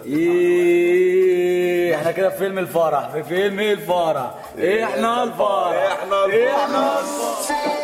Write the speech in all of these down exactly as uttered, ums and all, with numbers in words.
ايه احنا كده في فيلم الفرح، في فيلم الفرح احنا الفرح احنا الفرح احنا الفرح.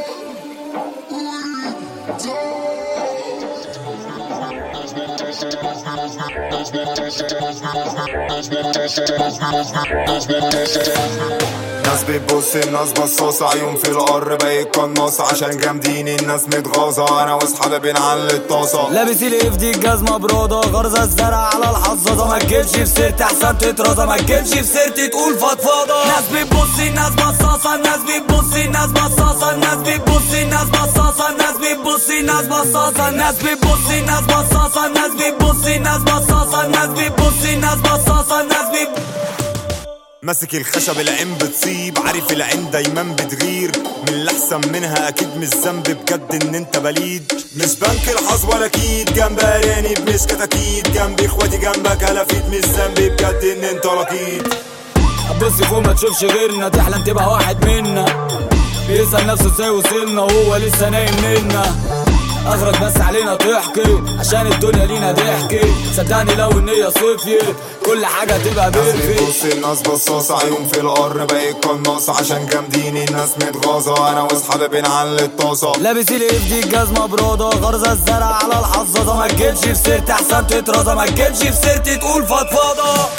ناس بتبص الناس بصاصة، عيون في القر بقيت قناصة، عشان جامدين الناس متغاظة، انا واصحابي بنعلي الطاسة. لابس الاف دي الجزمة برادة، غرزة الزرع على الحظاظة، ما تجيبش في سيرتي احسن تترازة، ما تجيبش في سيرتي تقول فضفاضة. ناس بتبص الناس بصاصة، الناس بتبص الناس بصاصة، الناس بتبص الناس بصاصة، الناس بتبص الناس بصاصة، الناس بتبص الناس بصاصة، الناس بتبص الناس بصاصة، الناس بتبص الناس بصاصة، الناس بتبص. ماسك الخشب العين بتصيب، عارف العين دايما بتغير من اللي احسن منها، اكيد مش ذنب بجد ان انت بليد، مش بنك الحظ ولا اكيد، جنب ارانب مش كتاكيد، جنب اخواتي جنبك هلافيت، مش ذنب بجد ان انت لقيت. بص فوق ما تشوفش غيرنا، تحلم تبقى واحد منا، بيسأل نفسه ازاي وصلنا وهو لسه نايم منا، اخرج بس علينا تحكي عشان الدنيا لينا ضحكي، صدقني لو النية صفيت كل حاجة تبقى بيرفكت. بص الناس بصاصة، عيون في القر بقيت قناصة، عشان جامدين الناس متغاظة، انا واصحابي بنعلي الطاسة. لابس الاف دي الجزمة برادة، غرزة الزرع على الحظاظة، ما تجيبش في سيرتي احسن تترازة، ما تجيبش في سيرتي تقول فضفاضة.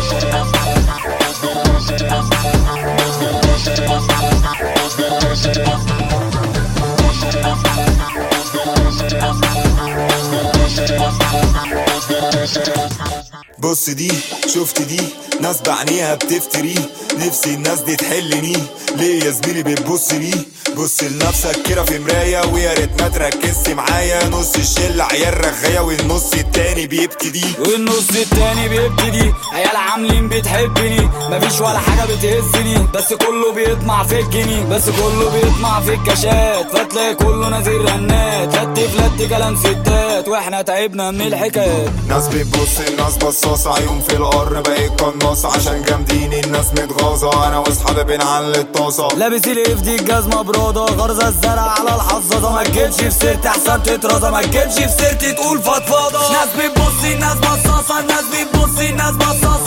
بص دي شفت دي ناس بعينيها بتفتري، نفسي الناس دي تحلني، ليه يا زميلي بتبص لي؟ بص لنفسك كده في مراية، ويا ريت ما تركزش معايا، نص الشلة عيال رغاية والنص التاني بيبتدي، والنص التاني بيبتدي عيال عاملين بتحبني، مفيش ولا حاجة بتهزني، بس كله بيطمع في الجنيه، بس كله بيطمع في الكاشات، فتلاقي كله نازل رنات، لت فلت كلام ستات، واحنا تعبنا من الحكايات. ناس بتبص الناس بصاصة، عيون في القر بقيت قناصة، عشان جامدين الناس متغاظة، انا واصحابي بنعلي الطاسة. لابس الاف دي الجزمة برادة، غرزة الزرع على الحظاظة، ما تجيبش في سيرتي احسن تترازة، ما تجيبش في سيرتي تقول فضفاضة. ناس بتبص الناس بصاصة، الناس بتبص الناس بصاصة،